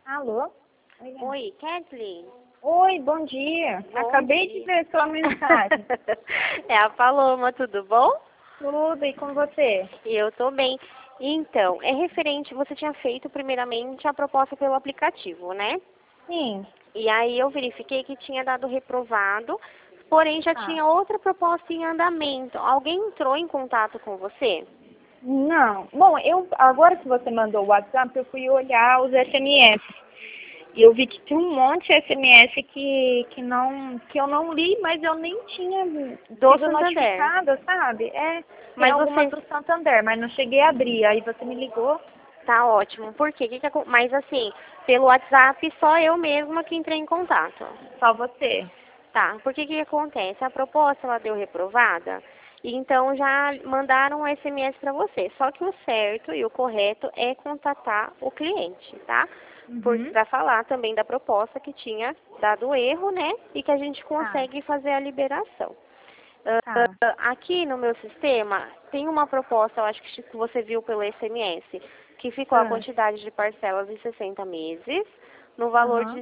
Alô? Oi, Oi, Kathleen. Oi, bom dia. Bom Acabei dia. de ver sua mensagem. É a Paloma, tudo bom? Tudo, e com você? Eu tô bem. Então, é referente, você tinha feito primeiramente a proposta pelo aplicativo, né? Sim. E aí eu verifiquei que tinha dado reprovado, porém já Ah. tinha outra proposta em andamento. Alguém entrou em contato com você? Não. Bom, agora que você mandou o WhatsApp, eu fui olhar os SMS. E eu vi que tinha um monte de SMS que eu não li, mas eu nem tinha Do sido Santander. notificada, sabe? Tem Mas alguma você... do Santander, mas não cheguei a abrir. Aí você me ligou. Tá ótimo. Por quê? Mas assim, pelo WhatsApp, só eu mesma que entrei em contato. Só você. Tá, porque que acontece? A proposta ela deu reprovada, e então já mandaram um SMS para você. Só que o certo e o correto é contatar o cliente, tá? Uhum. Para falar também da proposta que tinha dado erro, né? E que a gente Tá, consegue fazer a liberação. tá. Aqui no meu sistema tem uma proposta, eu acho que você viu pelo SMS, que ficou a Ah, quantidade de parcelas em 60 meses, no valor de Aham,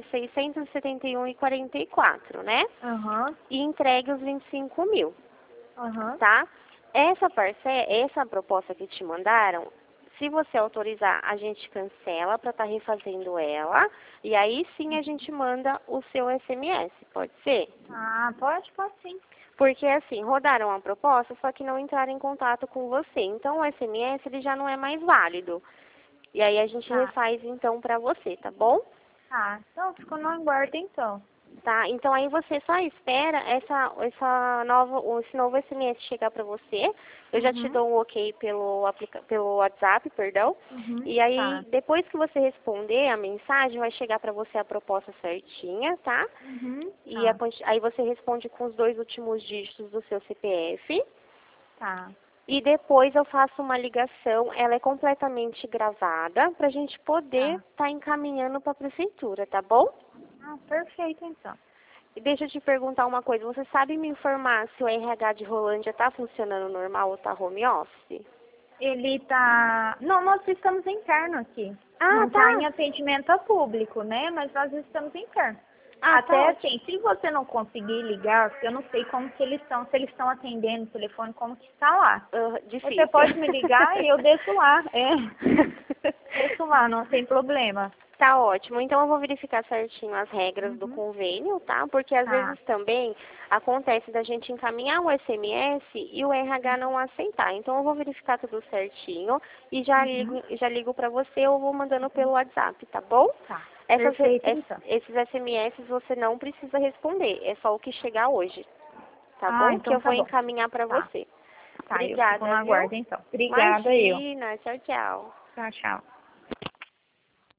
671,44, né? aham, E entregue os 25 mil, aham. tá? Essa proposta que te mandaram, se você autorizar, a gente cancela para estar refazendo ela, e aí sim a gente manda o seu SMS, pode ser? Ah, pode sim. Porque assim, rodaram a proposta, só que não entraram em contato com você. Então o SMS ele já não é mais válido. E aí a gente Tá, refaz então para você, tá bom? tá. Então, ficou no aguardo então. Tá? Então aí você só espera esse novo SMS chegar para você. Eu já te Uhum, dou um ok pelo WhatsApp, perdão. uhum, E aí tá. depois que você responder a mensagem, vai chegar para você a proposta certinha, tá? Uhum, E tá, aí você responde com os 2 últimos dígitos do seu CPF. tá. E depois eu faço uma ligação, ela é completamente gravada, para a gente poder Tá. estar encaminhando para a prefeitura, tá bom? Ah, perfeito então. E deixa eu te perguntar uma coisa, você sabe me informar se o RH de Rolândia está funcionando normal ou está home office? Ele tá... Não, nós estamos interno aqui. Ah, Não tá em tá. atendimento a público, né? Mas nós estamos interno. Ah, tá Até ótimo. assim, se você não conseguir ligar, eu não sei como que eles estão, se eles estão atendendo o telefone, como que está lá. Você Difícil. pode me ligar e eu desço lá. Desço lá, não tem problema. Tá ótimo. Então eu vou verificar certinho as regras do Uhum. convênio, tá? Porque às Tá. vezes também acontece da gente encaminhar um SMS e o RH não aceitar. Então eu vou verificar tudo certinho e Uhum. já ligo para você ou vou mandando pelo WhatsApp, tá bom? Tá. Perfeito, então. Esses SMS você não precisa responder, é só o que chegar hoje, tá Ah, bom? Que então eu tá vou bom. encaminhar para Tá. você. Tá, eu fico Obrigada, na viu? guarda, então. Obrigada, eu. Imagina, tchau, tchau. Tchau, tchau.